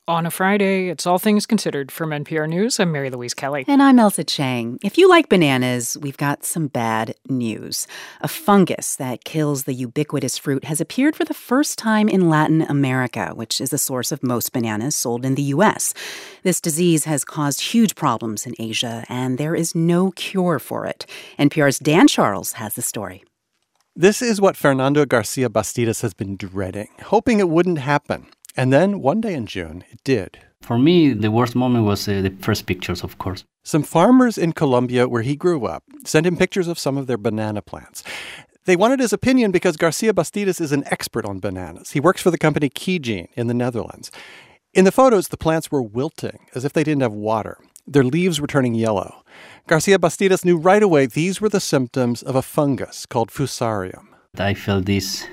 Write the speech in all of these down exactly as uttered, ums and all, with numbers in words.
On a Friday, it's All Things Considered. From N P R News, I'm Mary Louise Kelly. And I'm Elsa Chang. If you like bananas, we've got some bad news. A fungus that kills the ubiquitous fruit has appeared for the first time in Latin America, which is the source of most bananas sold in the U S. This disease has caused huge problems in Asia, and there is no cure for it. N P R's Dan Charles has the story. This is what Fernando Garcia Bastidas has been dreading, hoping it wouldn't happen. And then one day in June, it did. For me, the worst moment was uh, the first pictures, of course. Some farmers in Colombia, where he grew up, sent him pictures of some of their banana plants. They wanted his opinion because Garcia Bastidas is an expert on bananas. He works for the company Kijin in the Netherlands. In the photos, the plants were wilting, as if they didn't have water. Their leaves were turning yellow. Garcia Bastidas knew right away these were the symptoms of a fungus called Fusarium. I felt this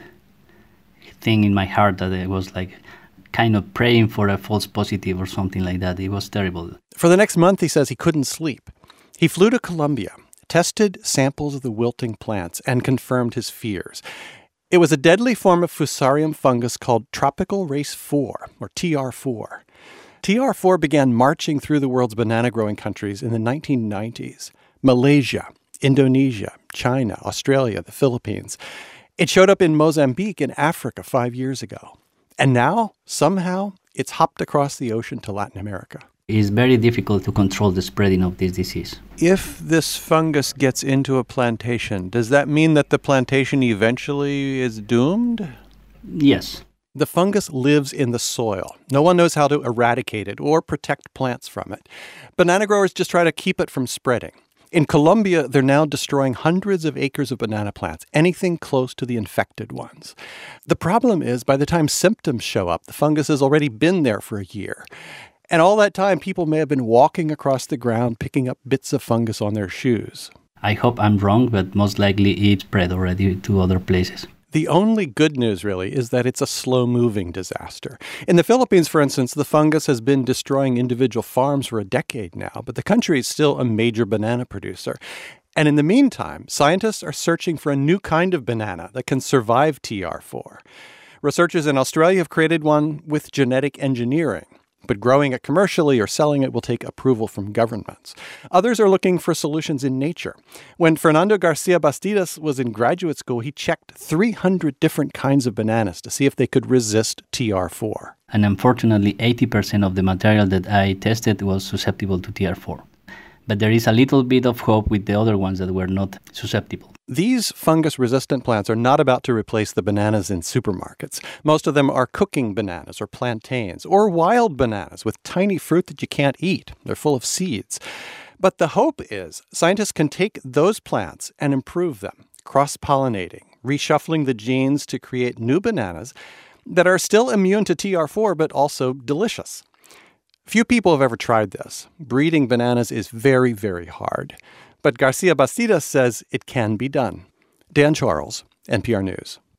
thing in my heart that it was like kind of praying for a false positive or something like that. It was terrible. For the next month, he says he couldn't sleep. He flew to Colombia, tested samples of the wilting plants, and confirmed his fears. It was a deadly form of Fusarium fungus called Tropical Race four, or T R four. T R four began marching through the world's banana-growing countries in the nineteen nineties. Malaysia, Indonesia, China, Australia, the Philippines. It showed up in Mozambique in Africa five years ago. And now, somehow, it's hopped across the ocean to Latin America. It's very difficult to control the spreading of this disease. If this fungus gets into a plantation, does that mean that the plantation eventually is doomed? Yes. The fungus lives in the soil. No one knows how to eradicate it or protect plants from it. Banana growers just try to keep it from spreading. In Colombia, they're now destroying hundreds of acres of banana plants, anything close to the infected ones. The problem is, by the time symptoms show up, the fungus has already been there for a year. And all that time, people may have been walking across the ground, picking up bits of fungus on their shoes. I hope I'm wrong, but most likely it spread already to other places. The only good news, really, is that it's a slow-moving disaster. In the Philippines, for instance, the fungus has been destroying individual farms for a decade now, but the country is still a major banana producer. And in the meantime, scientists are searching for a new kind of banana that can survive T R four. Researchers in Australia have created one with genetic engineering. But growing it commercially or selling it will take approval from governments. Others are looking for solutions in nature. When Fernando Garcia Bastidas was in graduate school, he checked three hundred different kinds of bananas to see if they could resist T R four. And unfortunately, eighty percent of the material that I tested was susceptible to T R four. But there is a little bit of hope with the other ones that were not susceptible. These fungus-resistant plants are not about to replace the bananas in supermarkets. Most of them are cooking bananas or plantains or wild bananas with tiny fruit that you can't eat. They're full of seeds. But the hope is scientists can take those plants and improve them, cross-pollinating, reshuffling the genes to create new bananas that are still immune to T R four but also delicious. Few people have ever tried this. Breeding bananas is very, very hard. But Garcia Bastidas says it can be done. Dan Charles, N P R News.